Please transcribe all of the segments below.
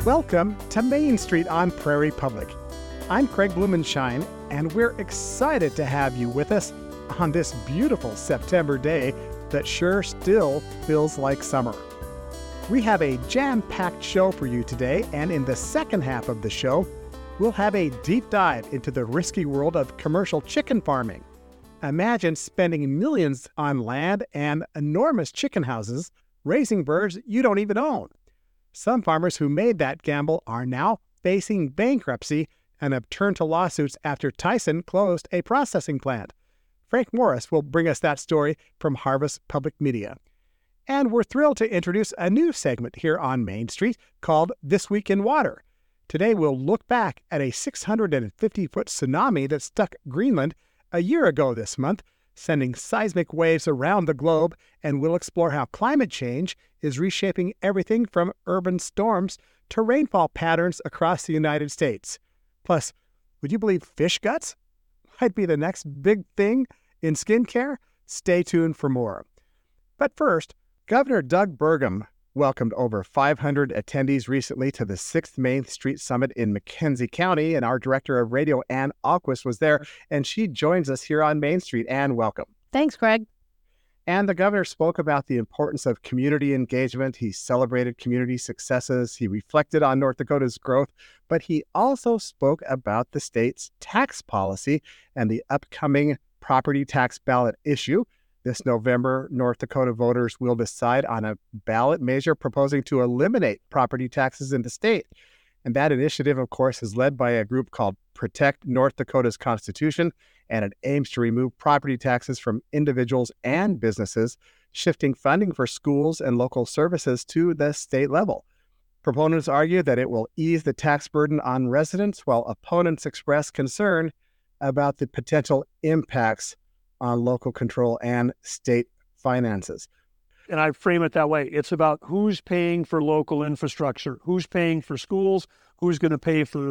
Welcome to Main Street on Prairie Public. I'm Craig Blumenshine, and we're excited to have you with us on this beautiful September day that sure still feels like summer. We have a jam-packed show for you today, and in the second half of the show, we'll have a deep dive into the risky world of commercial chicken farming. Imagine spending millions on land and enormous chicken houses raising birds you don't even own. Some farmers who made that gamble are now facing bankruptcy and have turned to lawsuits after Tyson closed a processing plant. Frank Morris will bring us that story from Harvest Public Media. And we're thrilled to introduce a new segment here on Main Street called This Week in Water. Today we'll look back at a 650-foot tsunami that struck Greenland a year ago this month, sending seismic waves around the globe, and we'll explore how climate change is reshaping everything from urban storms to rainfall patterns across the United States. Plus, would you believe fish guts might be the next big thing in skincare? Stay tuned for more. But first, Governor Doug Burgum welcomed over 500 attendees recently to the 6th Main Street Summit in McKenzie County, and our director of radio, Ann Alquist, was there, and she joins us here on Main Street. Ann, welcome. Thanks, Craig. And the governor spoke about the importance of community engagement. He celebrated community successes. He reflected on North Dakota's growth, but he also spoke about the state's tax policy and the upcoming property tax ballot issue. This November, North Dakota voters will decide on a ballot measure proposing to eliminate property taxes in the state. And that initiative, of course, is led by a group called Protect North Dakota's Constitution, and it aims to remove property taxes from individuals and businesses, shifting funding for schools and local services to the state level. Proponents argue that it will ease the tax burden on residents, while opponents express concern about the potential impacts on local control and state finances. And I frame it that way. It's about who's paying for local infrastructure, who's paying for schools, who's going to pay for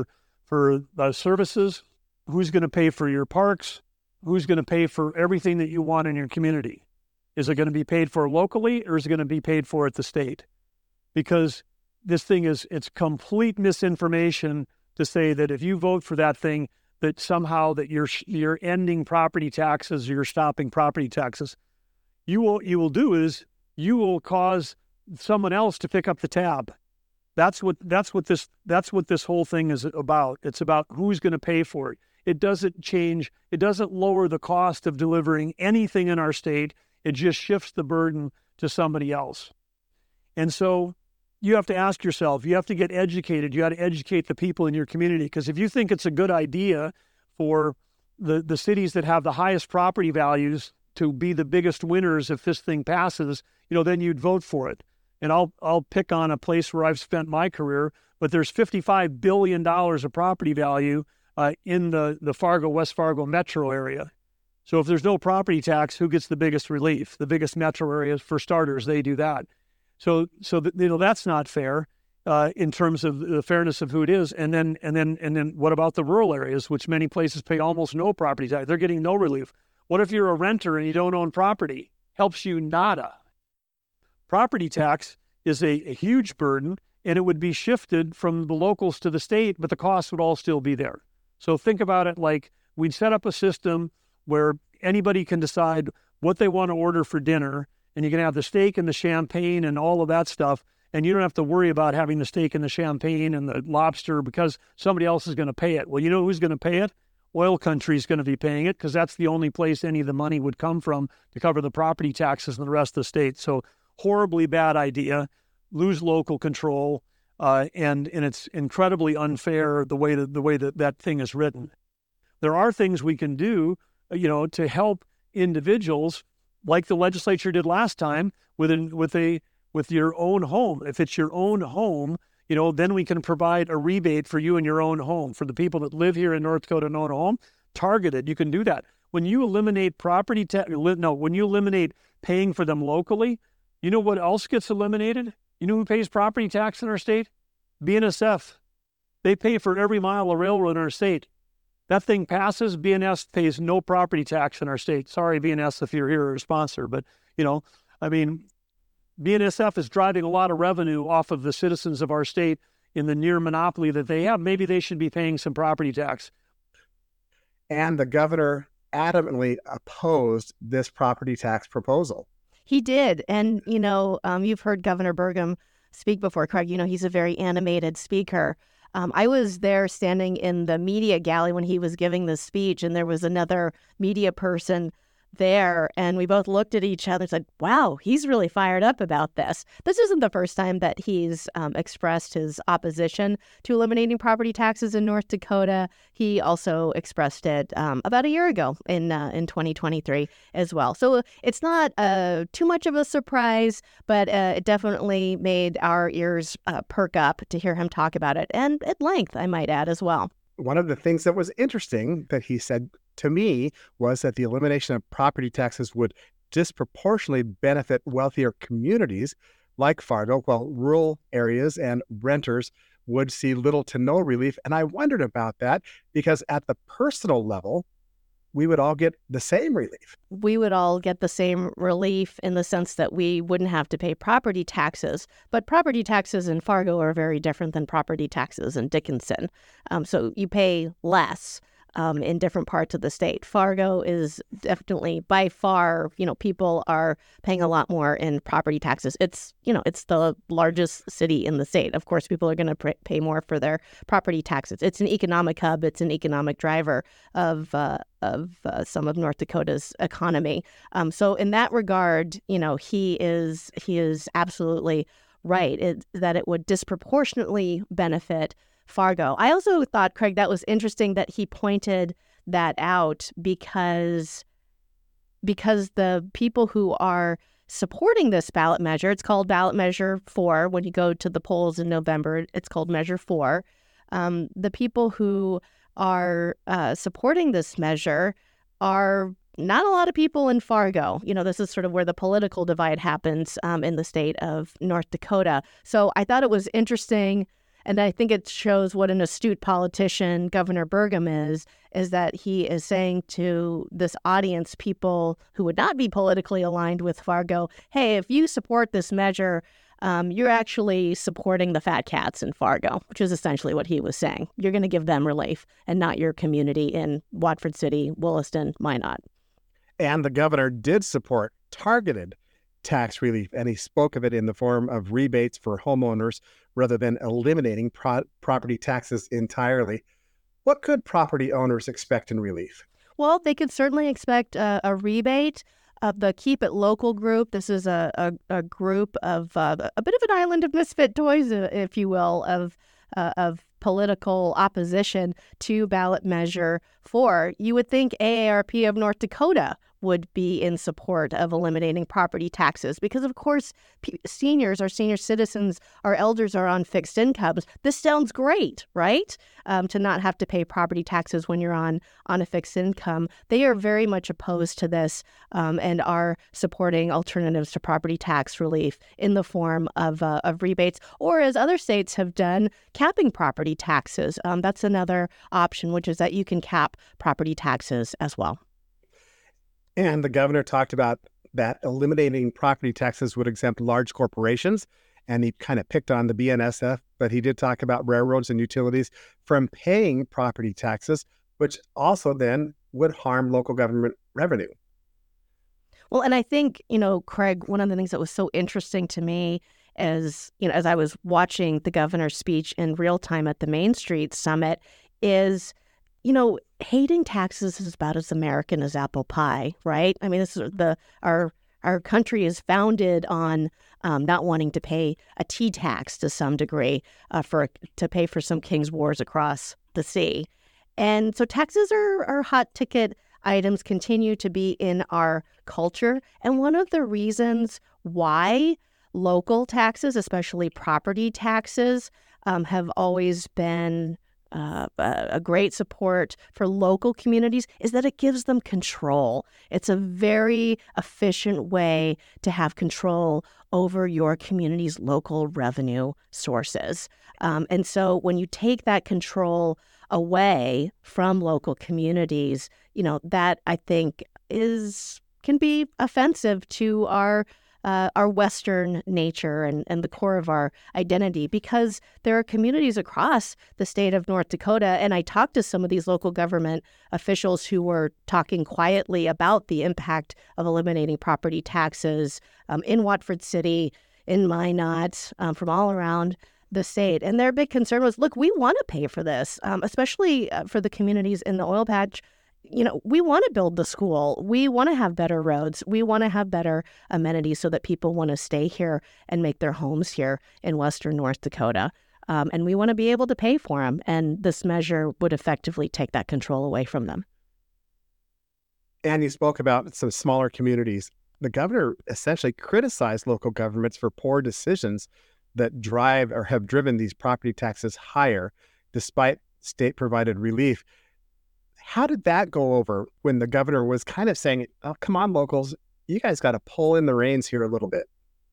services, who's going to pay for your parks, who's going to pay for everything that you want in your community. Is it going to be paid for locally, or is it going to be paid for at the state? Because this thing it's complete misinformation to say that if you vote for that thing, that somehow that you're ending property taxes, or you're stopping property taxes. You will do is you will cause someone else to pick up the tab. That's what this whole thing is about. It's about who's going to pay for it. It doesn't lower the cost of delivering anything in our state. It just shifts the burden to somebody else. And so you have to ask yourself, you have to get educated. You got to educate the people in your community, because if you think it's a good idea for the cities that have the highest property values to be the biggest winners if this thing passes, then you'd vote for it. And I'll pick on a place where I've spent my career, but there's $55 billion of property value in the West Fargo metro area. So if there's no property tax, who gets the biggest relief? The biggest metro areas, for starters, they do that. So that's not fair in terms of the fairness of who it is. And then what about the rural areas, which many places pay almost no property tax? They're getting no relief. What if you're a renter and you don't own property? Helps you nada. Property tax is a huge burden, and it would be shifted from the locals to the state, but the costs would all still be there. So think about it like we'd set up a system where anybody can decide what they want to order for dinner, and you can have the steak and the champagne and all of that stuff, and you don't have to worry about having the steak and the champagne and the lobster because somebody else is going to pay it. Well, you know who's going to pay it? Oil country is going to be paying it, because that's the only place any of the money would come from to cover the property taxes in the rest of the state. So horribly bad idea, lose local control, and it's incredibly unfair the way that thing is written. There are things we can do, to help individuals, like the legislature did last time with your own home. If it's your own home, then we can provide a rebate for you in your own home. For the people that live here in North Dakota and own a home, targeted, you can do that. When you eliminate when you eliminate paying for them locally, you know what else gets eliminated? You know who pays property tax in our state? BNSF. They pay for every mile of railroad in our state. That thing passes, BNS pays no property tax in our state. Sorry, BNS, if you're here or a sponsor, but, BNSF is driving a lot of revenue off of the citizens of our state in the near monopoly that they have, maybe they should be paying some property tax. And the governor adamantly opposed this property tax proposal. He did. And, you've heard Governor Burgum speak before, Craig. He's a very animated speaker. I was there standing in the media galley when he was giving this speech, and there was another media person there, and we both looked at each other and said, wow, he's really fired up about this. This isn't the first time that he's expressed his opposition to eliminating property taxes in North Dakota. He also expressed it about a year ago in 2023 as well. So it's not too much of a surprise, but it definitely made our ears perk up to hear him talk about it, and at length, I might add, as well. One of the things that was interesting that he said to me was that the elimination of property taxes would disproportionately benefit wealthier communities like Fargo, while rural areas and renters would see little to no relief. And I wondered about that because at the personal level, we would all get the same relief. We would all get the same relief in the sense that we wouldn't have to pay property taxes. But property taxes in Fargo are very different than property taxes in Dickinson. So you pay less in different parts of the state. Fargo is definitely by far, people are paying a lot more in property taxes. It's the largest city in the state. Of course, people are going to pay more for their property taxes. It's an economic hub. It's an economic driver of some of North Dakota's economy. So in that regard, he is absolutely right that it would disproportionately benefit Fargo. I also thought, Craig, that was interesting that he pointed that out because the people who are supporting this ballot measure, it's called Ballot Measure 4. When you go to the polls in November, it's called Measure 4. The people who are supporting this measure are not a lot of people in Fargo. This is sort of where the political divide happens in the state of North Dakota. So I thought it was interesting. And I think it shows what an astute politician Governor Burgum is that he is saying to this audience, people who would not be politically aligned with Fargo, hey, if you support this measure, you're actually supporting the fat cats in Fargo, which is essentially what he was saying. You're going to give them relief and not your community in Watford City, Williston, Minot. And the governor did support targeted tax relief, and he spoke of it in the form of rebates for homeowners rather than eliminating property taxes entirely. What could property owners expect in relief? Well, they could certainly expect a rebate. The Keep It Local group, this is a group of a bit of an island of misfit toys, if you will, of political opposition to ballot measure 4. You would think AARP of North Dakota would be in support of eliminating property taxes because, of course, seniors, our senior citizens, our elders are on fixed incomes. This sounds great, right? To not have to pay property taxes when you're on a fixed income. They are very much opposed to this and are supporting alternatives to property tax relief in the form of rebates, or as other states have done, capping property taxes. That's another option, which is that you can cap property taxes as well. And the governor talked about that eliminating property taxes would exempt large corporations, and he kind of picked on the BNSF, but he did talk about railroads and utilities from paying property taxes, which also then would harm local government revenue. Well, and I think, Craig, one of the things that was so interesting to me as I was watching the governor's speech in real time at the Main Street Summit is, hating taxes is about as American as apple pie, right? I mean, this is our country is founded on not wanting to pay a tea tax to some degree to pay for some king's wars across the sea. And so taxes are hot ticket items, continue to be in our culture. And one of the reasons why local taxes, especially property taxes, have always been a great support for local communities is that it gives them control. It's a very efficient way to have control over your community's local revenue sources. And so when you take that control away from local communities, that I think can be offensive to our our Western nature and the core of our identity, because there are communities across the state of North Dakota. And I talked to some of these local government officials who were talking quietly about the impact of eliminating property taxes in Watford City, in Minot, from all around the state. And their big concern was, look, we want to pay for this, especially for the communities in the oil patch. We want to build the school. We want to have better roads. We want to have better amenities so that people want to stay here and make their homes here in Western North Dakota. And we want to be able to pay for them. And this measure would effectively take that control away from them. And you spoke about some smaller communities. The governor essentially criticized local governments for poor decisions that drive or have driven these property taxes higher despite state-provided relief. How did that go over when the governor was kind of saying, oh, come on, locals, you guys got to pull in the reins here a little bit?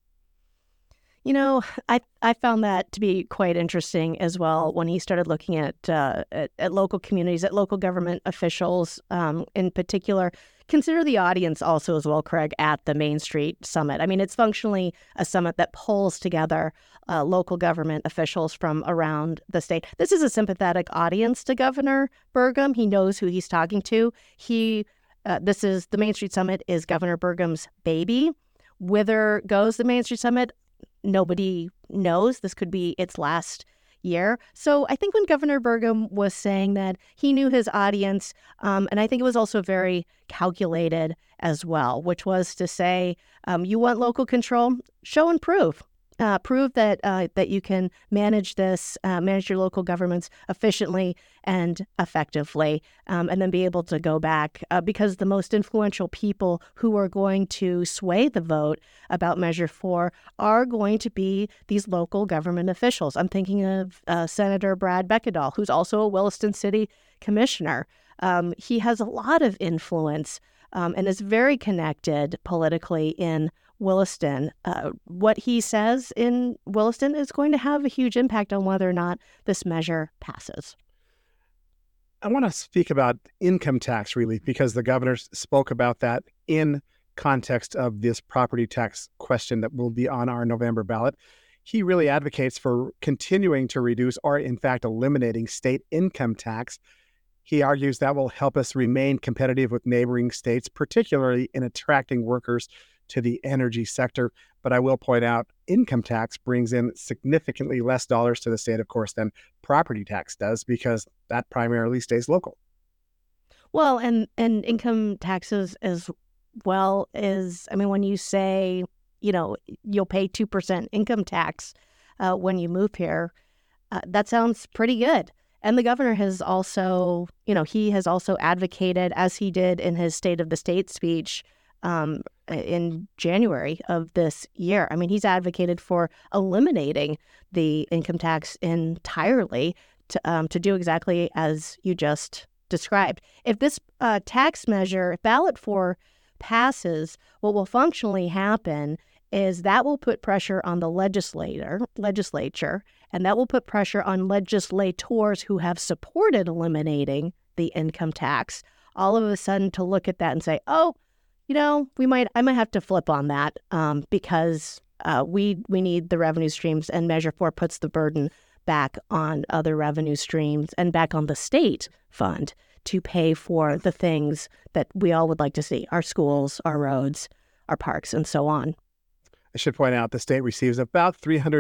I found that to be quite interesting as well when he started looking at local communities, at local government officials in particular. Consider the audience also as well, Craig, at the Main Street Summit. I mean, it's functionally a summit that pulls together local government officials from around the state. This is a sympathetic audience to Governor Burgum. He knows who he's talking to. The Main Street Summit is Governor Burgum's baby. Whither goes the Main Street Summit? Nobody knows. This could be its last year. So I think when Governor Burgum was saying that, he knew his audience, and I think it was also very calculated as well, which was to say, you want local control? Show and prove. Prove that you can manage your local governments efficiently and effectively, and then be able to go back, because the most influential people who are going to sway the vote about Measure 4 are going to be these local government officials. I'm thinking of Senator Brad Beckedahl, who's also a Williston City Commissioner. He has a lot of influence and is very connected politically in Williston. What he says in Williston is going to have a huge impact on whether or not this measure passes. I want to speak about income tax relief because the governor spoke about that in context of this property tax question that will be on our November ballot. He really advocates for continuing to reduce or, in fact, eliminating state income tax. He argues that will help us remain competitive with neighboring states, particularly in attracting workers to the energy sector. But I will point out, income tax brings in significantly less dollars to the state, of course, than property tax does, because that primarily stays local. Well, and income taxes as well is, I mean, when you say, you'll pay 2% income tax when you move here, that sounds pretty good. And the governor has also, he has also advocated, as he did in his State of the State speech, in January of this year. I mean, he's advocated for eliminating the income tax entirely to do exactly as you just described. If this tax measure, if ballot 4 passes, what will functionally happen is that will put pressure on the legislature, and that will put pressure on legislators who have supported eliminating the income tax, all of a sudden to look at that and say, oh, I might have to flip on that because we need the revenue streams, and Measure 4 puts the burden back on other revenue streams and back on the state fund to pay for the things that we all would like to see: our schools, our roads, our parks, and so on. I should point out the state receives about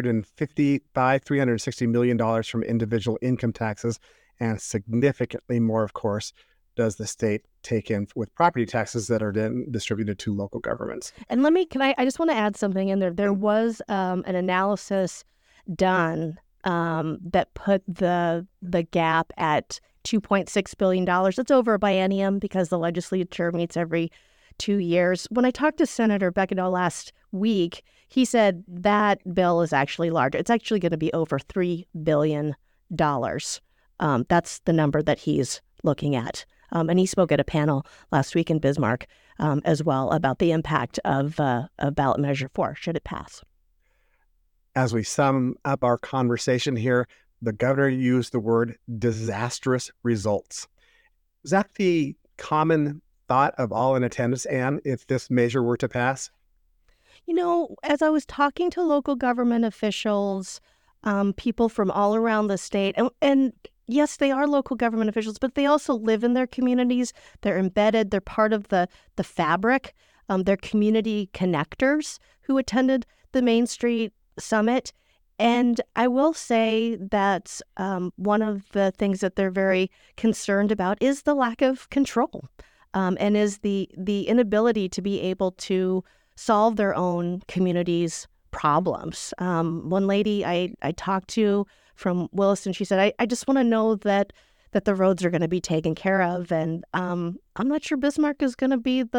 $360 million from individual income taxes, and significantly more, of course, does the state take in with property taxes that are then distributed to local governments. And I just want to add something in there. There was an analysis done that put the gap at $2.6 billion. That's over a biennium because the legislature meets every 2 years. When I talked to Senator Beckedahl last week, he said that bill is actually larger. It's actually going to be over $3 billion. That's the number that he's looking at. And he spoke at a panel last week in Bismarck as well about the impact of ballot Measure 4, should it pass. As we sum up our conversation here, the governor used the word disastrous results. Is that the common thought of all in attendance, Anne, if this measure were to pass? As I was talking to local government officials, people from all around the state, and yes, they are local government officials, but they also live in their communities. They're embedded. They're part of the fabric. They're community connectors who attended the Main Street Summit. And I will say that one of the things that they're very concerned about is the lack of control, and is the inability to be able to solve their own community's problems. One lady I talked to from Williston, she said, I just want to know that the roads are going to be taken care of, and I'm not sure Bismarck is going to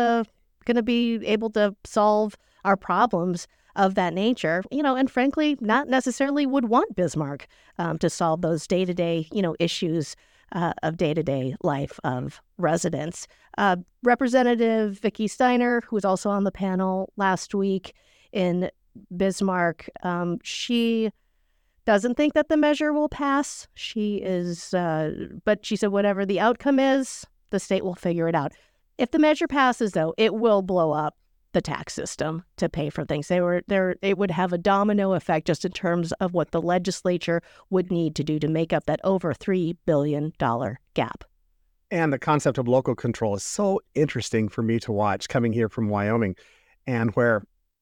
be able to solve our problems of that nature, and frankly, not necessarily would want Bismarck to solve those day-to-day, issues of day-to-day life of residents. Representative Vicki Steiner, who was also on the panel last week in Bismarck, she doesn't think that the measure will pass. But she said whatever the outcome is, the state will figure it out. If the measure passes, though, it will blow up the tax system to pay for things. It would have a domino effect just in terms of what the legislature would need to do to make up that over $3 billion gap. And the concept of local control is so interesting for me to watch coming here from Wyoming, and where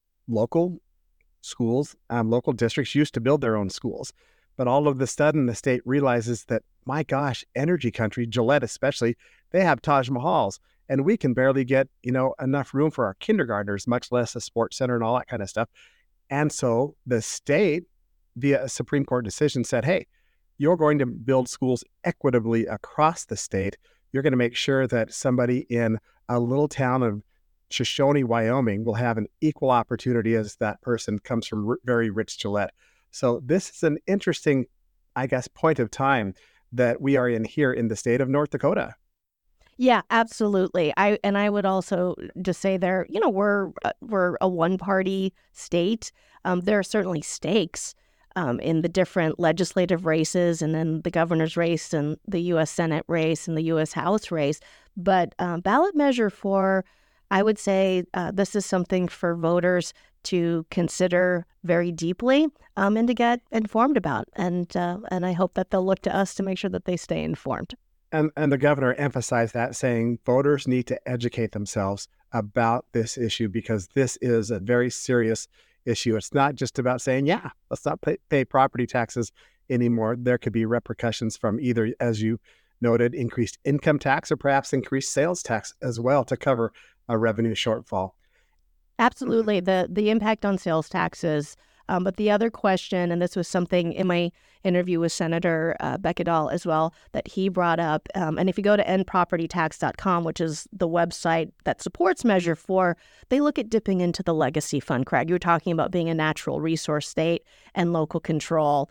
local schools, local districts used to build their own schools. But all of a sudden, the state realizes that, my gosh, energy country, Gillette especially, they have Taj Mahals. And we can barely get, enough room for our kindergartners, much less a sports center and all that kind of stuff. And so the state, via a Supreme Court decision, said, hey, you're going to build schools equitably across the state. You're going to make sure that somebody in a little town of Shoshone, Wyoming, will have an equal opportunity as that person comes from very rich Gillette. So this is an interesting, point of time that we are in here in the state of North Dakota. Yeah, absolutely. I would also just say we're a one-party state. There are certainly stakes in the different legislative races, and then the governor's race and the U.S. Senate race and the U.S. House race. But ballot measure 4, I would say this is something for voters to consider very deeply and to get informed about. And I hope that they'll look to us to make sure that they stay informed. And the governor emphasized that, saying voters need to educate themselves about this issue because this is a very serious issue. It's not just about saying, let's not pay property taxes anymore. There could be repercussions from either, as you noted, increased income tax or perhaps increased sales tax as well to cover a revenue shortfall. Absolutely. The impact on sales taxes. But the other question, and this was something in my interview with Senator Bekkedahl as well, that he brought up, and if you go to endpropertytax.com, which is the website that supports Measure 4, they look at dipping into the legacy fund. Craig, you were talking about being a natural resource state and local control.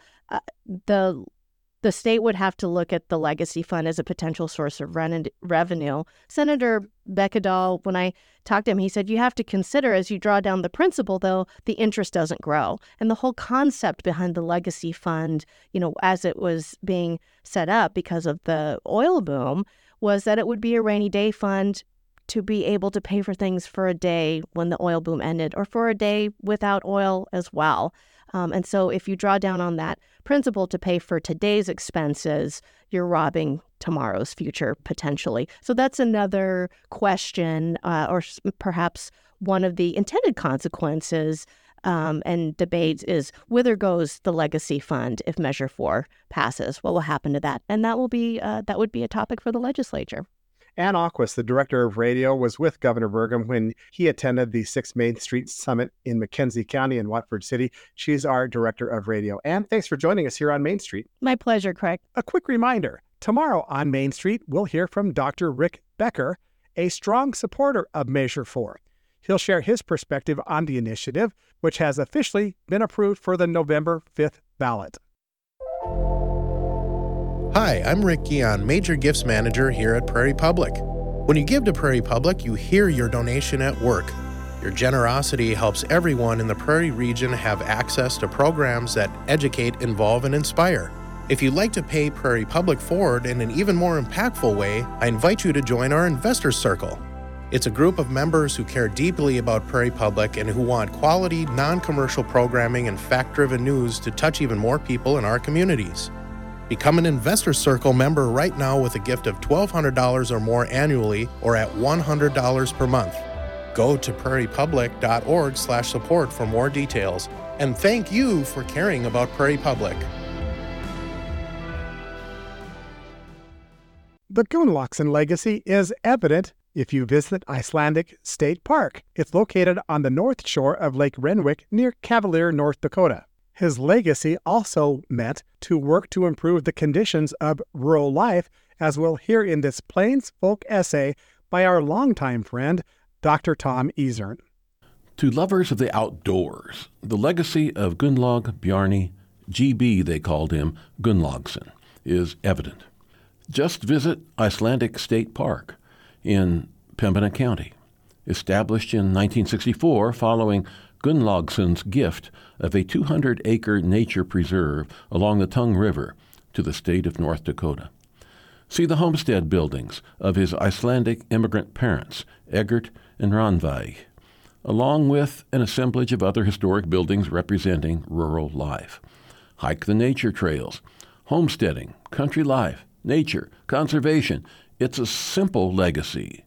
The state would have to look at the legacy fund as a potential source of revenue. Senator Bekkedahl, when I talked to him, he said, you have to consider as you draw down the principal, though, the interest doesn't grow. And the whole concept behind the legacy fund, as it was being set up because of the oil boom, was that it would be a rainy day fund to be able to pay for things for a day when the oil boom ended or for a day without oil as well. And so if you draw down on that principle to pay for today's expenses, you're robbing tomorrow's future potentially. So that's another question, or perhaps one of the intended consequences and debate is whither goes the legacy fund if Measure 4 passes? What will happen to that? And that would be a topic for the legislature. Ann Auquist, the director of radio, was with Governor Burgum when he attended the 6th Main Street Summit in McKenzie County in Watford City. She's our director of radio. Ann, thanks for joining us here on Main Street. My pleasure, Craig. A quick reminder, tomorrow on Main Street, we'll hear from Dr. Rick Becker, a strong supporter of Measure 4. He'll share his perspective on the initiative, which has officially been approved for the November 5th ballot. Hi, I'm Rick Guion, Major Gifts Manager here at Prairie Public. When you give to Prairie Public, you hear your donation at work. Your generosity helps everyone in the Prairie region have access to programs that educate, involve, and inspire. If you'd like to pay Prairie Public forward in an even more impactful way, I invite you to join our Investors Circle. It's a group of members who care deeply about Prairie Public and who want quality, non-commercial programming and fact-driven news to touch even more people in our communities. Become an Investor Circle member right now with a gift of $1,200 or more annually or at $100 per month. Go to prairiepublic.org/support for more details. And thank you for caring about Prairie Public. The Gunnlaugson legacy is evident if you visit Icelandic State Park. It's located on the north shore of Lake Renwick near Cavalier, North Dakota. His legacy also meant to work to improve the conditions of rural life, as we'll hear in this Plains Folk essay by our longtime friend, Dr. Tom Ezern. To lovers of the outdoors, the legacy of Gunnlaug Bjarni, GB they called him, Gunnlaugson, is evident. Just visit Icelandic State Park in Pembina County, established in 1964 following Gunnlaugson's gift of a 200-acre nature preserve along the Tongue River to the state of North Dakota. See the homestead buildings of his Icelandic immigrant parents, Egert and Rannveig, along with an assemblage of other historic buildings representing rural life. Hike the nature trails, homesteading, country life, nature, conservation. It's a simple legacy,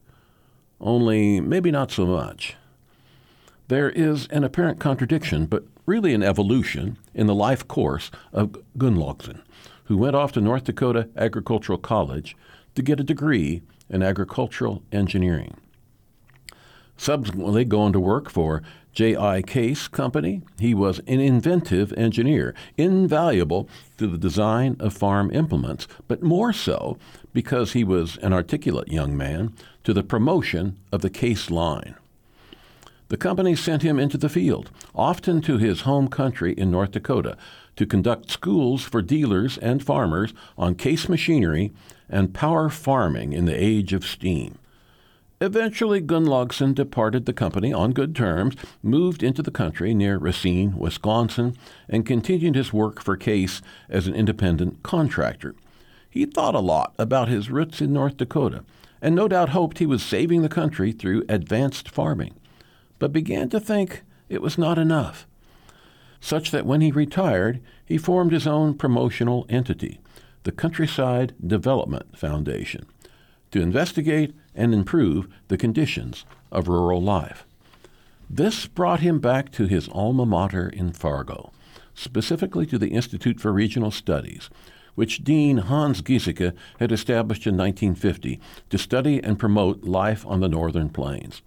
only maybe not so much. There is an apparent contradiction, but really an evolution, in the life course of Gunnlaugson, who went off to North Dakota Agricultural College to get a degree in agricultural engineering. Subsequently going to work for J.I. Case Company, he was an inventive engineer, invaluable to the design of farm implements, but more so because he was an articulate young man to the promotion of the Case line. The company sent him into the field, often to his home country in North Dakota, to conduct schools for dealers and farmers on Case machinery and power farming in the age of steam. Eventually, Gunnlaugson departed the company on good terms, moved into the country near Racine, Wisconsin, and continued his work for Case as an independent contractor. He thought a lot about his roots in North Dakota, and no doubt hoped he was saving the country through advanced farming, but began to think it was not enough, such that when he retired, he formed his own promotional entity, the Countryside Development Foundation, to investigate and improve the conditions of rural life. This brought him back to his alma mater in Fargo, specifically to the Institute for Regional Studies, which Dean Hans Giesecke had established in 1950 to study and promote life on the northern plains.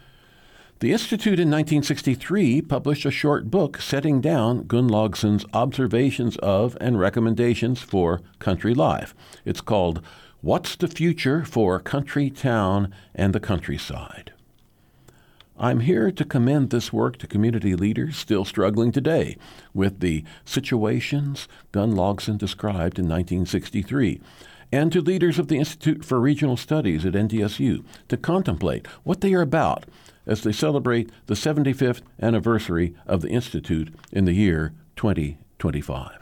The Institute in 1963 published a short book setting down Gunnlaugson's observations of and recommendations for country life. It's called What's the Future for Country Town and the Countryside? I'm here to commend this work to community leaders still struggling today with the situations Gunnlaugson described in 1963, and to leaders of the Institute for Regional Studies at NDSU to contemplate what they are about as they celebrate the 75th anniversary of the Institute in the year 2025.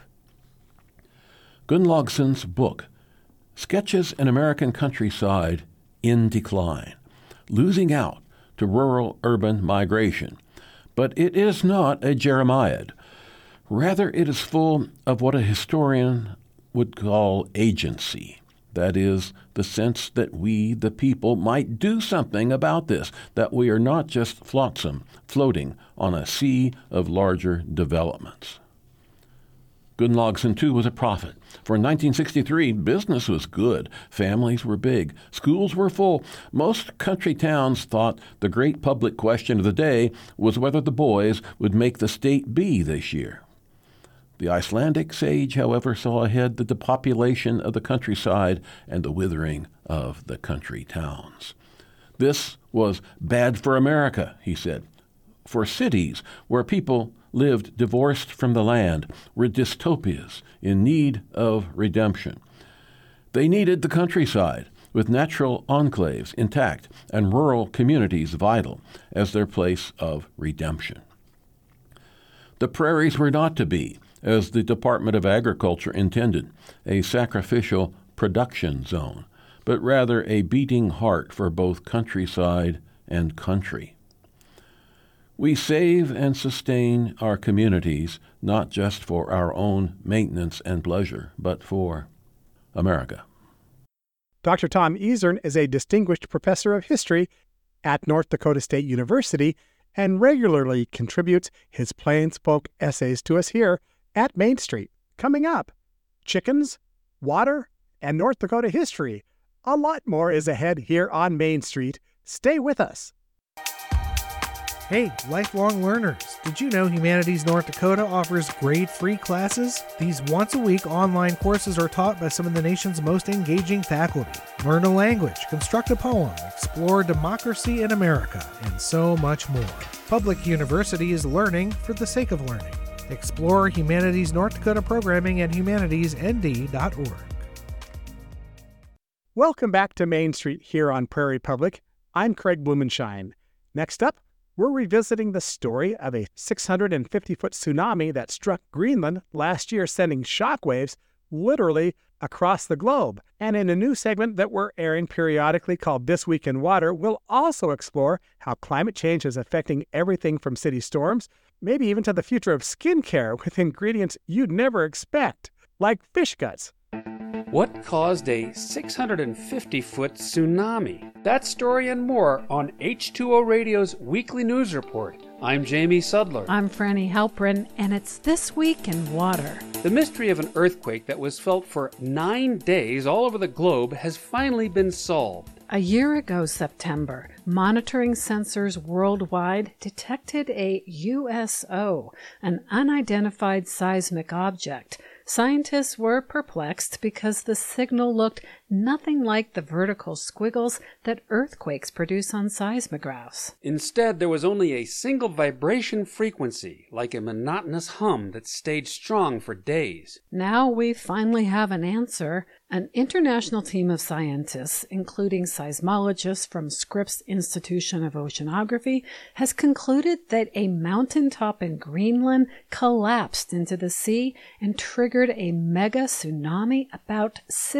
Gunnlaugson's book sketches an American countryside in decline, losing out to rural-urban migration. But it is not a Jeremiad. Rather, it is full of what a historian would call agency. That is, the sense that we, the people, might do something about this, that we are not just flotsam floating on a sea of larger developments. Gunnlaugson, too, was a prophet. For in 1963, business was good, families were big, schools were full. Most country towns thought the great public question of the day was whether the boys would make the State B this year. The Icelandic sage, however, saw ahead the depopulation of the countryside and the withering of the country towns. This was bad for America, he said, for cities where people lived divorced from the land were dystopias in need of redemption. They needed the countryside, with natural enclaves intact and rural communities vital as their place of redemption. The prairies were not to be, as the Department of Agriculture intended, a sacrificial production zone, but rather a beating heart for both countryside and country. We save and sustain our communities not just for our own maintenance and pleasure, but for America. Dr. Tom Ezern is a distinguished professor of history at North Dakota State University and regularly contributes his plain-spoke essays to us here at Main Street. Coming up, chickens, water, and North Dakota history. A lot more is ahead here on Main Street. Stay with us. Hey, lifelong learners, did you know Humanities North Dakota offers grade-free classes? These once-a-week online courses are taught by some of the nation's most engaging faculty. Learn a language, construct a poem, explore democracy in America, and so much more. Public University is learning for the sake of learning. Explore Humanities North Dakota programming at humanitiesnd.org. Welcome back to Main Street here on Prairie Public. I'm Craig Blumenshine. Next up, we're revisiting the story of a 650-foot tsunami that struck Greenland last year, sending shockwaves literally across the globe. And in a new segment that we're airing periodically called This Week in Water, we'll also explore how climate change is affecting everything from city storms, maybe even to the future of skincare with ingredients you'd never expect, like fish guts. What caused a 650-foot tsunami? That story and more on H2O Radio's Weekly News Report. I'm Jamie Sudler. I'm Franny Halprin, and it's This Week in Water. The mystery of an earthquake that was felt for 9 days all over the globe has finally been solved. A year ago, September, monitoring sensors worldwide detected a USO, an unidentified seismic object. Scientists were perplexed because the signal looked nothing like the vertical squiggles that earthquakes produce on seismographs. Instead, there was only a single vibration frequency, like a monotonous hum that stayed strong for days. Now we finally have an answer. An international team of scientists, including seismologists from Scripps Institution of Oceanography, has concluded that a mountaintop in Greenland collapsed into the sea and triggered a mega tsunami about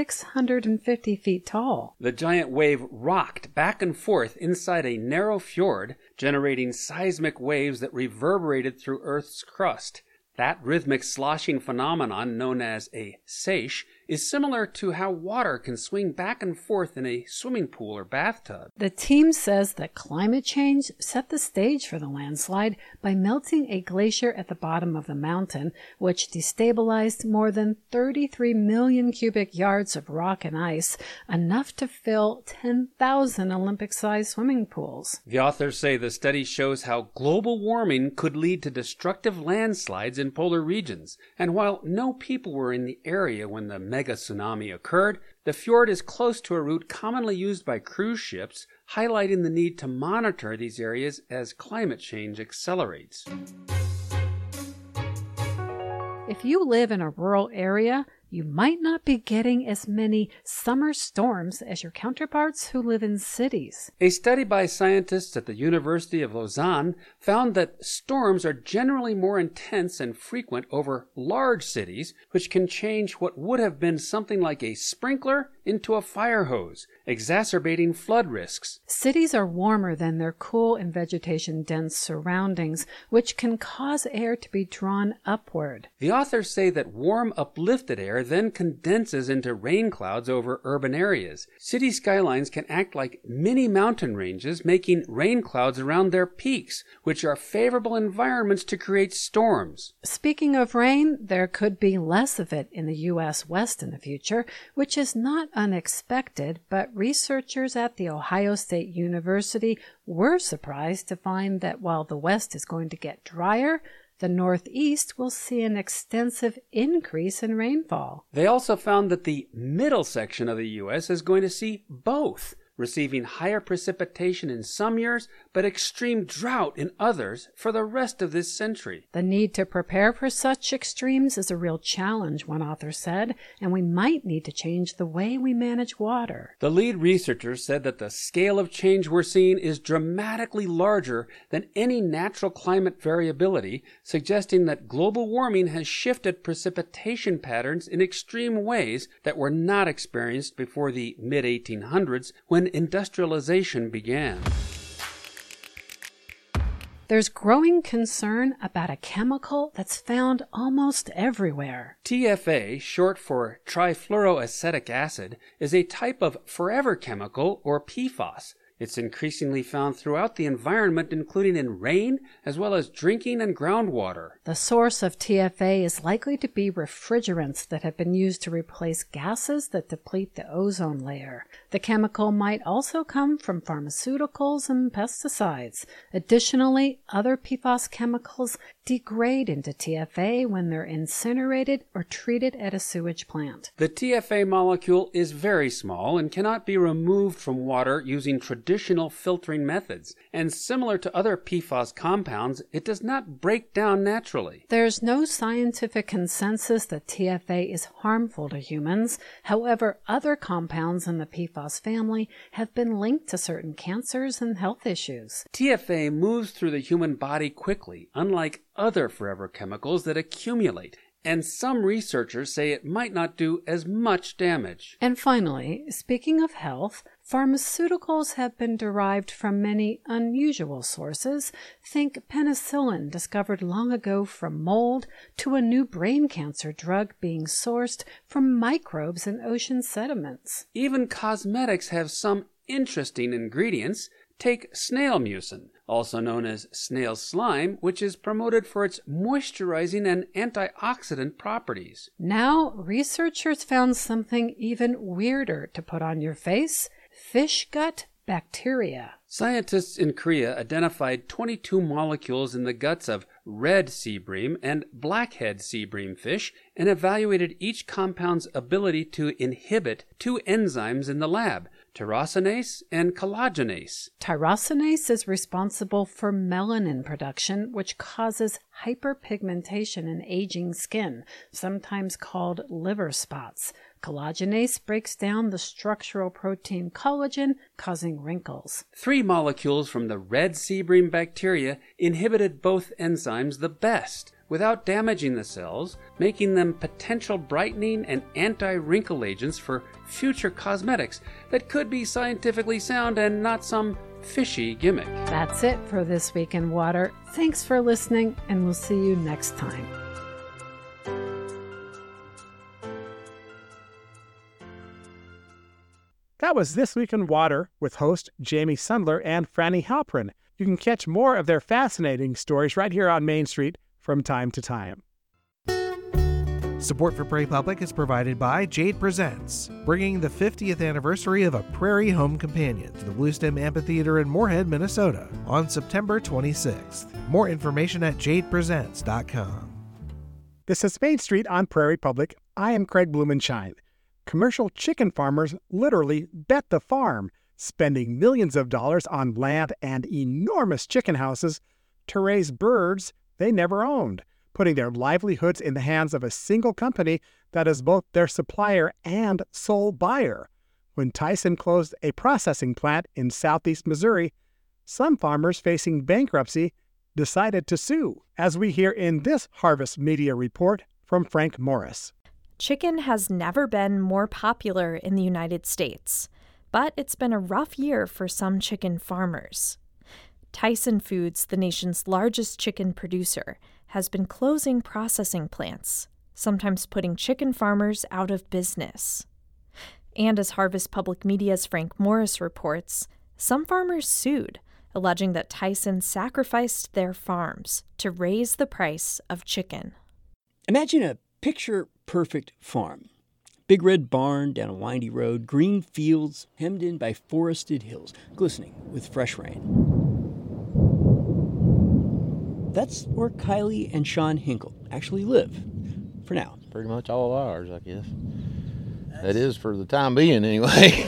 650 feet tall. The giant wave rocked back and forth inside a narrow fjord, generating seismic waves that reverberated through Earth's crust. That rhythmic sloshing phenomenon, known as a seiche, is similar to how water can swing back and forth in a swimming pool or bathtub. The team says that climate change set the stage for the landslide by melting a glacier at the bottom of the mountain, which destabilized more than 33 million cubic yards of rock and ice, enough to fill 10,000 Olympic-sized swimming pools. The authors say the study shows how global warming could lead to destructive landslides in polar regions, and while no people were in the area when the mega tsunami occurred, the fjord is close to a route commonly used by cruise ships, highlighting the need to monitor these areas as climate change accelerates. If you live in a rural area, you might not be getting as many summer storms as your counterparts who live in cities. A study by scientists at the University of Lausanne found that storms are generally more intense and frequent over large cities, which can change what would have been something like a sprinkler into a fire hose, exacerbating flood risks. Cities are warmer than their cool and vegetation-dense surroundings, which can cause air to be drawn upward. The authors say that warm, uplifted air then condenses into rain clouds over urban areas. City skylines can act like mini mountain ranges, making rain clouds around their peaks, which are favorable environments to create storms. Speaking of rain, there could be less of it in the U.S. West in the future, which is not unexpected, but researchers at The Ohio State University were surprised to find that while the West is going to get drier, the Northeast will see an extensive increase in rainfall. They also found that the middle section of the U.S. is going to see both, receiving higher precipitation in some years, but extreme drought in others for the rest of this century. The need to prepare for such extremes is a real challenge, one author said, and we might need to change the way we manage water. The lead researchers said that the scale of change we're seeing is dramatically larger than any natural climate variability, suggesting that global warming has shifted precipitation patterns in extreme ways that were not experienced before the mid-1800s when industrialization began. there's growing concern about a chemical that's found almost everywhere. TFA, short for trifluoroacetic acid, is a type of forever chemical, or PFAS. It's increasingly found throughout the environment, including in rain, as well as drinking and groundwater. The source of TFA is likely to be refrigerants that have been used to replace gases that deplete the ozone layer. The chemical might also come from pharmaceuticals and pesticides. Additionally, other PFAS chemicals degrade into TFA when they're incinerated or treated at a sewage plant. The TFA molecule is very small and cannot be removed from water using traditional filtering methods. And similar to other PFAS compounds, it does not break down naturally. There's no scientific consensus that TFA is harmful to humans. However, other compounds in the PFAS family have been linked to certain cancers and health issues. TFA moves through the human body quickly, unlike other forever chemicals that accumulate, and some researchers say it might not do as much damage. And finally, speaking of health, pharmaceuticals have been derived from many unusual sources. Think penicillin, discovered long ago from mold, to a new brain cancer drug being sourced from microbes in ocean sediments. Even cosmetics have some interesting ingredients. Take snail mucin, also known as snail slime, which is promoted for its moisturizing and antioxidant properties. Now, researchers found something even weirder to put on your face: fish gut bacteria. Scientists in Korea identified 22 molecules in the guts of red sea bream and blackhead sea bream fish and evaluated each compound's ability to inhibit two enzymes in the lab, tyrosinase and collagenase. Tyrosinase is responsible for melanin production, which causes hyperpigmentation in aging skin, sometimes called liver spots. Collagenase breaks down the structural protein collagen, causing wrinkles. 3 molecules from the red sea bream bacteria inhibited both enzymes the best, without damaging the cells, making them potential brightening and anti-wrinkle agents for future cosmetics that could be scientifically sound and not some fishy gimmick. That's it for This Week in Water. Thanks for listening, and we'll see you next time. That was This Week in Water with host Jamie Sundler and Franny Halprin. You can catch more of their fascinating stories right here on Main Street from time to time. Support for Prairie Public is provided by Jade Presents, bringing the 50th anniversary of A Prairie Home Companion to the Bluestem Amphitheater in Moorhead, Minnesota on September 26th. More information at jadepresents.com. This is Main Street on Prairie Public. I am Craig Blumenshine. Commercial chicken farmers literally bet the farm, spending millions of dollars on land and enormous chicken houses to raise birds they never owned, putting their livelihoods in the hands of a single company that is both their supplier and sole buyer. When Tyson closed a processing plant in southeast Missouri, some farmers facing bankruptcy decided to sue, as we hear in this Harvest Media Report from Frank Morris. Chicken has never been more popular in the United States, but it's been a rough year for some chicken farmers. Tyson Foods, the nation's largest chicken producer, has been closing processing plants, sometimes putting chicken farmers out of business. And as Harvest Public Media's Frank Morris reports, some farmers sued, alleging that Tyson sacrificed their farms to raise the price of chicken. Imagine a picture-perfect farm. Big red barn down a windy road, green fields hemmed in by forested hills, glistening with fresh rain. That's where Kylie and Sean Hinkle actually live, for now. Pretty much all of ours, I guess. That is for the time being, anyway.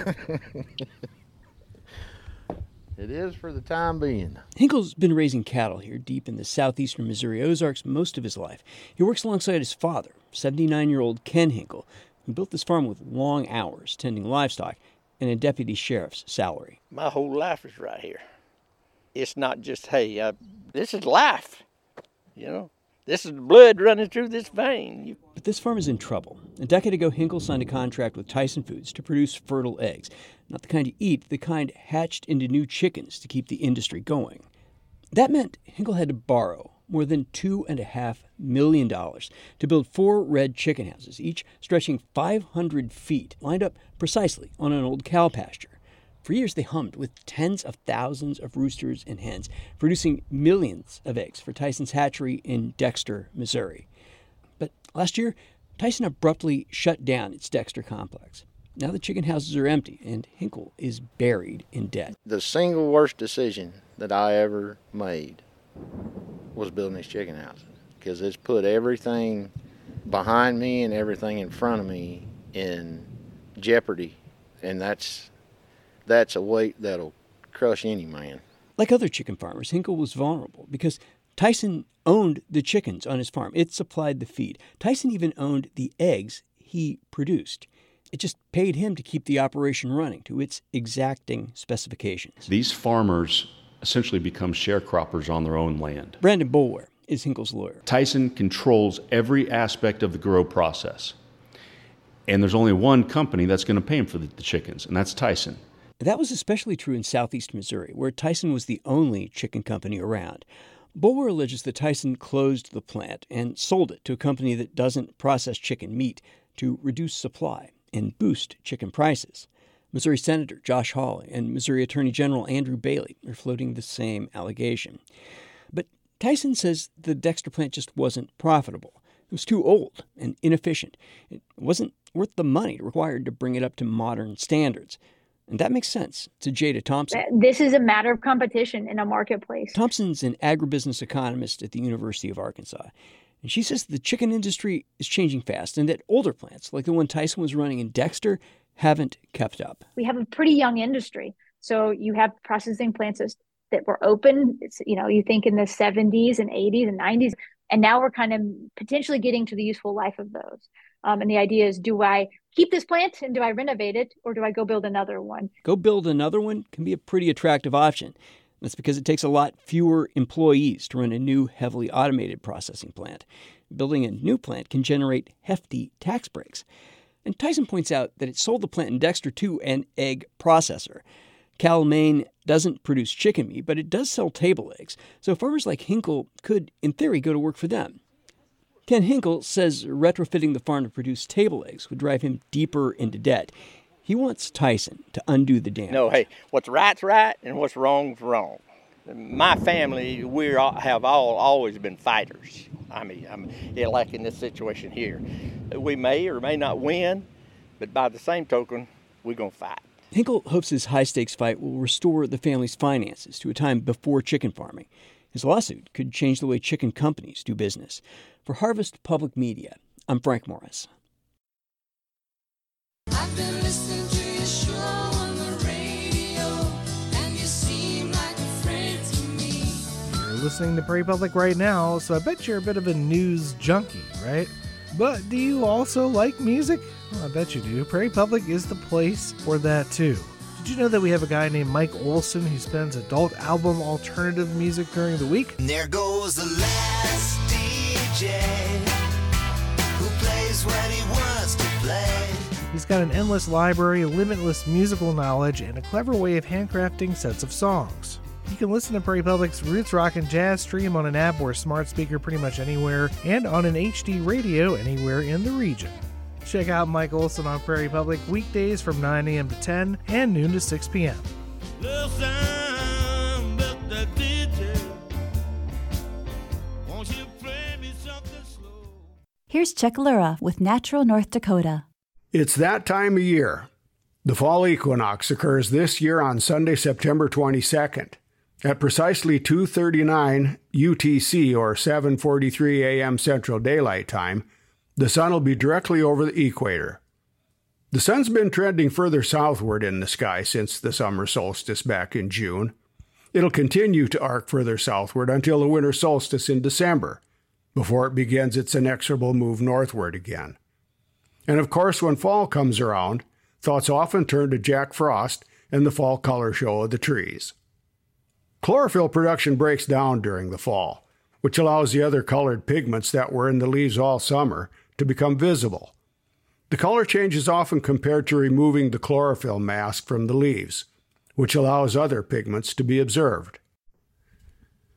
It is for the time being. Hinkle's been raising cattle here deep in the southeastern Missouri Ozarks most of his life. He works alongside his father, 79-year-old Ken Hinkle, who built this farm with long hours tending livestock and a deputy sheriff's salary. My whole life is right here. It's not just, hey, this is life, you know. This is blood running through this vein. But this farm is in trouble. A decade ago, Hinkle signed a contract with Tyson Foods to produce fertile eggs. Not the kind you eat, the kind hatched into new chickens to keep the industry going. That meant Hinkle had to borrow more than $2.5 million to build 4 red chicken houses, each stretching 500 feet, lined up precisely on an old cow pasture. For years, they hummed with tens of thousands of roosters and hens, producing millions of eggs for Tyson's hatchery in Dexter, Missouri. But last year, Tyson abruptly shut down its Dexter complex. Now the chicken houses are empty, and Hinkle is buried in debt. The single worst decision that I ever made was building these chicken houses, because it's put everything behind me and everything in front of me in jeopardy, and that's a weight that'll crush any man. Like other chicken farmers, Hinkle was vulnerable because Tyson owned the chickens on his farm. It supplied the feed. Tyson even owned the eggs he produced. It just paid him to keep the operation running to its exacting specifications. These farmers essentially become sharecroppers on their own land. Brandon Boulware is Hinkle's lawyer. Tyson controls every aspect of the grow process. And there's only one company that's going to pay him for the chickens, and that's Tyson. That was especially true in southeast Missouri, where Tyson was the only chicken company around. Boulware alleges that Tyson closed the plant and sold it to a company that doesn't process chicken meat to reduce supply and boost chicken prices. Missouri Senator Josh Hawley and Missouri Attorney General Andrew Bailey are floating the same allegation. But Tyson says the Dexter plant just wasn't profitable. It was too old and inefficient. It wasn't worth the money required to bring it up to modern standards. And that makes sense to Jada Thompson. This is a matter of competition in a marketplace. Thompson's an agribusiness economist at the University of Arkansas. And she says the chicken industry is changing fast and that older plants, like the one Tyson was running in Dexter, haven't kept up. We have a pretty young industry. So you have processing plants that were open, you think in the 70s and 80s and 90s. And now we're kind of potentially getting to the useful life of those. And the idea is, do I keep this plant and do I renovate it, or do I go build another one? Go build another one can be a pretty attractive option. That's because it takes a lot fewer employees to run a new, heavily automated processing plant. Building a new plant can generate hefty tax breaks. And Tyson points out that it sold the plant in Dexter to an egg processor. Cal-Maine doesn't produce chicken meat, but it does sell table eggs. So farmers like Hinkle could, in theory, go to work for them. Ken Hinkle says retrofitting the farm to produce table eggs would drive him deeper into debt. He wants Tyson to undo the damage. No, hey, what's right's right and what's wrong's wrong. My family, have always been fighters. I mean, like in this situation here. We may or may not win, but by the same token, we're going to fight. Hinkle hopes his high-stakes fight will restore the family's finances to a time before chicken farming. His lawsuit could change the way chicken companies do business. For Harvest Public Media, I'm Frank Morris. I've been listening to your show on the radio, and you seem like a friend to me. You're listening to Prairie Public right now, so I bet you're a bit of a news junkie, right? But do you also like music? Well, I bet you do. Prairie Public is the place for that too. Did you know that we have a guy named Mike Olson who spends adult album alternative music during the week? And there goes the last DJ who plays what he wants to play. He's got an endless library, limitless musical knowledge, and a clever way of handcrafting sets of songs. You can listen to Prairie Public's Roots Rock and Jazz stream on an app or smart speaker pretty much anywhere, and on an HD radio anywhere in the region. Check out Mike Olson on Prairie Public weekdays from 9 a.m. to 10 and noon to 6 p.m. Here's Chuck Lura with Natural North Dakota. It's that time of year. The fall equinox occurs this year on Sunday, September 22nd. At precisely 2:39 UTC, or 7:43 a.m. Central Daylight Time, the sun will be directly over the equator. The sun's been trending further southward in the sky since the summer solstice back in June. It'll continue to arc further southward until the winter solstice in December, before it begins its inexorable move northward again. And of course, when fall comes around, thoughts often turn to Jack Frost and the fall color show of the trees. Chlorophyll production breaks down during the fall, which allows the other colored pigments that were in the leaves all summer to become visible. The color change is often compared to removing the chlorophyll mask from the leaves, which allows other pigments to be observed.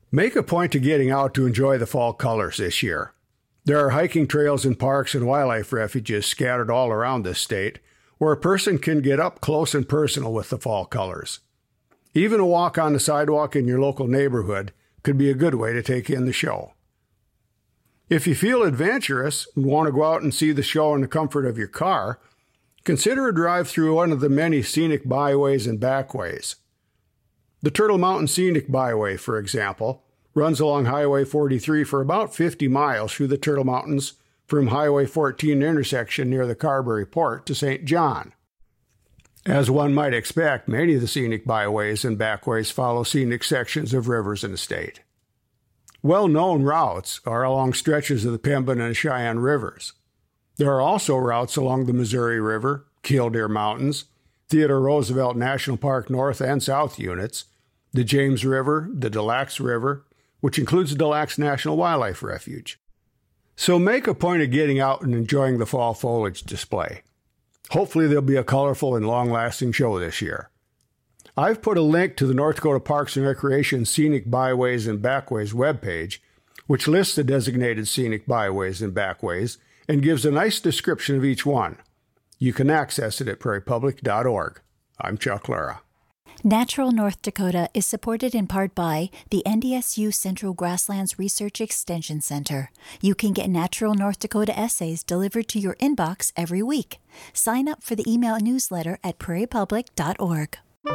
Make a point of getting out to enjoy the fall colors this year. There are hiking trails and parks and wildlife refuges scattered all around this state where a person can get up close and personal with the fall colors. Even a walk on the sidewalk in your local neighborhood could be a good way to take in the show. If you feel adventurous and want to go out and see the show in the comfort of your car, consider a drive through one of the many scenic byways and backways. The Turtle Mountain Scenic Byway, for example, runs along Highway 43 for about 50 miles through the Turtle Mountains from Highway 14 intersection near the Carberry Port to St. John. As one might expect, many of the scenic byways and backways follow scenic sections of rivers in the state. Well-known routes are along stretches of the Pembina and Cheyenne rivers. There are also routes along the Missouri River, Killdeer Mountains, Theodore Roosevelt National Park North and South units, the James River, the Des Lacs River, which includes the Des Lacs National Wildlife Refuge. So make a point of getting out and enjoying the fall foliage display. Hopefully there'll be a colorful and long-lasting show this year. I've put a link to the North Dakota Parks and Recreation Scenic Byways and Backways webpage, which lists the designated scenic byways and backways and gives a nice description of each one. You can access it at prairiepublic.org. I'm Chuck Lara. Natural North Dakota is supported in part by the NDSU Central Grasslands Research Extension Center. You can get Natural North Dakota essays delivered to your inbox every week. Sign up for the email newsletter at prairiepublic.org.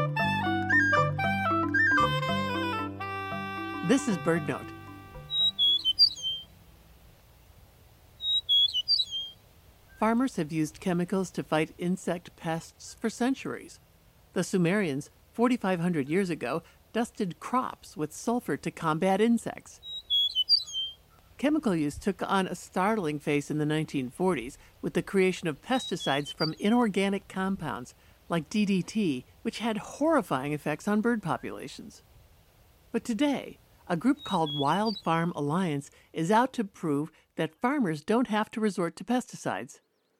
This is BirdNote. Farmers have used chemicals to fight insect pests for centuries. The Sumerians, 4,500 years ago, dusted crops with sulfur to combat insects. Chemical use took on a startling face in the 1940s with the creation of pesticides from inorganic compounds like DDT, which had horrifying effects on bird populations. But today, a group called Wild Farm Alliance is out to prove that farmers don't have to resort to pesticides.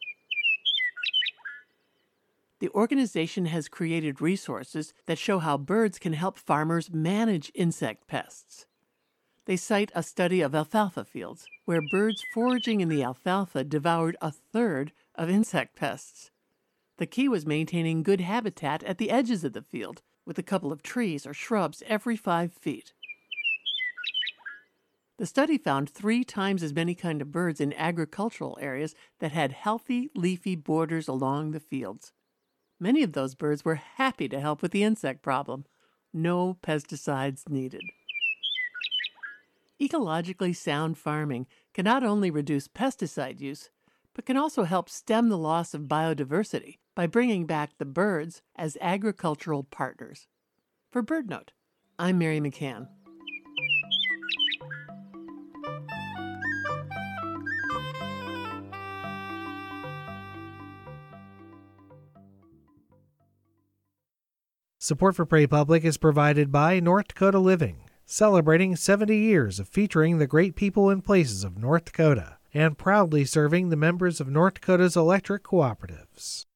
The organization has created resources that show how birds can help farmers manage insect pests. They cite a study of alfalfa fields, where birds foraging in the alfalfa devoured a third of insect pests. The key was maintaining good habitat at the edges of the field, with a couple of trees or shrubs every 5 feet. The study found 3 times as many kind of birds in agricultural areas that had healthy, leafy borders along the fields. Many of those birds were happy to help with the insect problem. No pesticides needed. Ecologically sound farming can not only reduce pesticide use, but can also help stem the loss of biodiversity by bringing back the birds as agricultural partners. For BirdNote, I'm Mary McCann. Support for Prairie Public is provided by North Dakota Living, celebrating 70 years of featuring the great people and places of North Dakota, and proudly serving the members of North Dakota's electric cooperatives.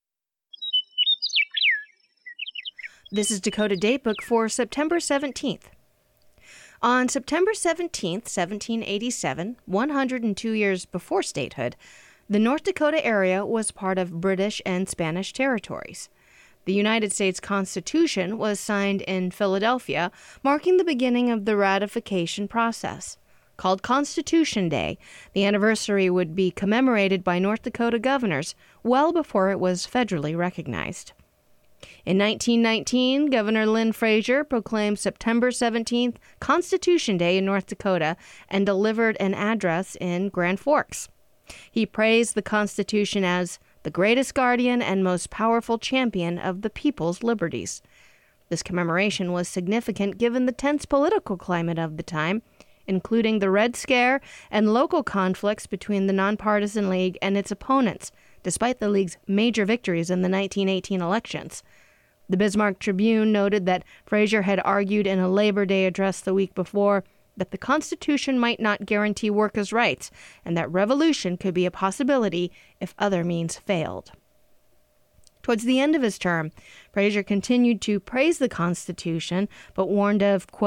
This is Dakota Datebook for September 17th. On September 17th, 1787, 102 years before statehood, the North Dakota area was part of British and Spanish territories. The United States Constitution was signed in Philadelphia, marking the beginning of the ratification process. Called Constitution Day, the anniversary would be commemorated by North Dakota governors well before it was federally recognized. In 1919, Governor Lynn Frazier proclaimed September 17th Constitution Day in North Dakota and delivered an address in Grand Forks. He praised the Constitution as the greatest guardian and most powerful champion of the people's liberties. This commemoration was significant given the tense political climate of the time, including the Red Scare and local conflicts between the Nonpartisan League and its opponents, despite the League's major victories in the 1918 elections. The Bismarck Tribune noted that Frazier had argued in a Labor Day address the week before that the Constitution might not guarantee workers' rights and that revolution could be a possibility if other means failed. Towards the end of his term, Frazier continued to praise the Constitution, but warned of, quote,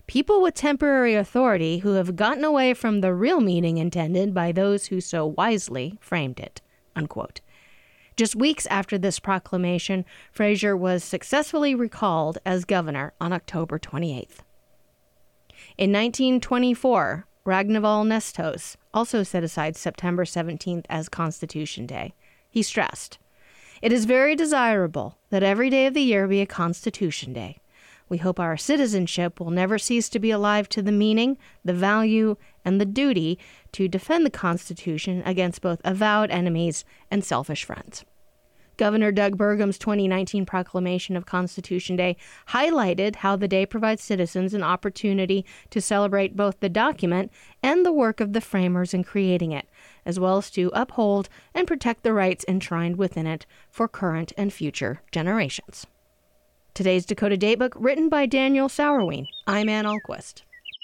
people with temporary authority who have gotten away from the real meaning intended by those who so wisely framed it," unquote. Just weeks after this proclamation, Fraser was successfully recalled as governor on October 28th. In 1924, Ragnvald Nestos also set aside September 17th as Constitution Day. He stressed, "It is very desirable that every day of the year be a Constitution Day. We hope our citizenship will never cease to be alive to the meaning, the value, and the duty to defend the Constitution against both avowed enemies and selfish friends." Governor Doug Burgum's 2019 proclamation of Constitution Day highlighted how the day provides citizens an opportunity to celebrate both the document and the work of the framers in creating it, as well as to uphold and protect the rights enshrined within it for current and future generations. Today's Dakota Datebook, written by Daniel Sauerwein. I'm Ann Ahlquist.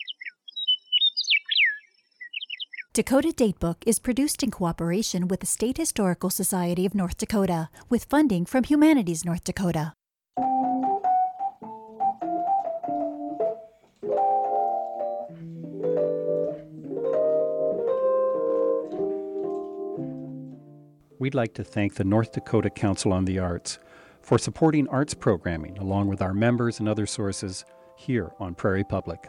Dakota Datebook is produced in cooperation with the State Historical Society of North Dakota, with funding from Humanities North Dakota. We'd like to thank the North Dakota Council on the Arts for supporting arts programming along with our members and other sources here on Prairie Public.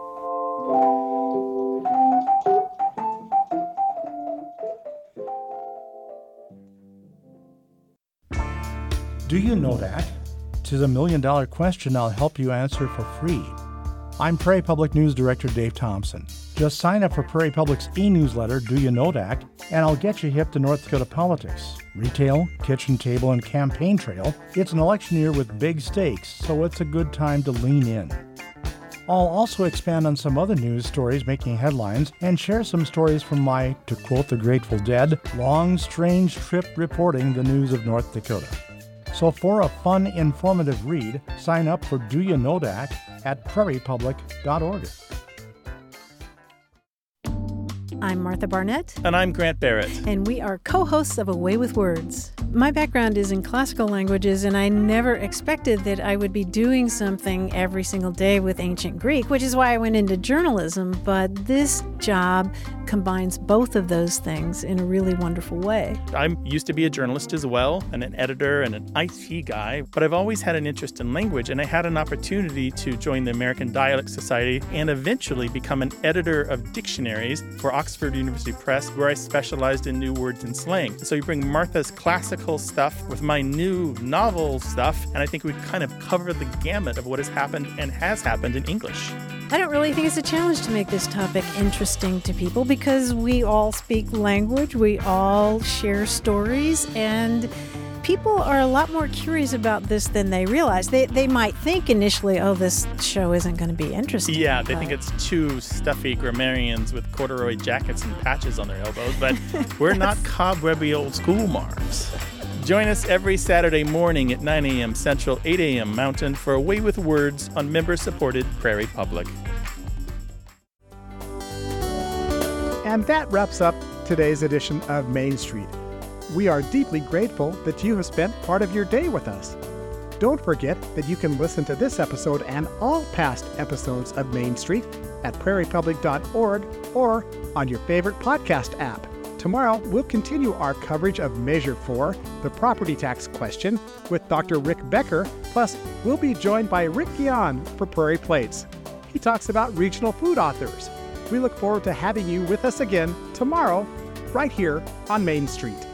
Do you know that? 'Tis a $1 million question I'll help you answer for free. I'm Prairie Public News Director Dave Thompson. Just sign up for Prairie Public's e-newsletter, Do You Know That, and I'll get you hip to North Dakota politics. Retail, kitchen table, and campaign trail. It's an election year with big stakes, so it's a good time to lean in. I'll also expand on some other news stories making headlines and share some stories from my, to quote the Grateful Dead, long, strange trip reporting the news of North Dakota. So for a fun, informative read, sign up for Do You Know That at prairiepublic.org. I'm Martha Barnett. And I'm Grant Barrett. And we are co-hosts of A Way with Words. My background is in classical languages, and I never expected that I would be doing something every single day with ancient Greek, which is why I went into journalism. But this job combines both of those things in a really wonderful way. I used to be a journalist as well, and an editor and an IT guy, but I've always had an interest in language, and I had an opportunity to join the American Dialect Society and eventually become an editor of dictionaries for Oxford University Press, where I specialized in new words and slang. So you bring Martha's classical stuff with my new novel stuff, and I think we kind of cover the gamut of what has happened and has happened in English. I don't really think it's a challenge to make this topic interesting to people because we all speak language, we all share stories, and people are a lot more curious about this than they realize. They might think initially, oh, this show isn't going to be interesting. Yeah, they think it's two stuffy grammarians with corduroy jackets and patches on their elbows, but we're not cobwebby old school marms. Join us every Saturday morning at 9 a.m. Central, 8 a.m. Mountain for A Way with Words on member-supported Prairie Public. And that wraps up today's edition of Main Street. We are deeply grateful that you have spent part of your day with us. Don't forget that you can listen to this episode and all past episodes of Main Street at prairiepublic.org or on your favorite podcast app. Tomorrow, we'll continue our coverage of Measure 4, the property tax question, with Dr. Rick Becker, plus we'll be joined by Rick Guion for Prairie Plates. He talks about regional food authors. We look forward to having you with us again tomorrow, right here on Main Street.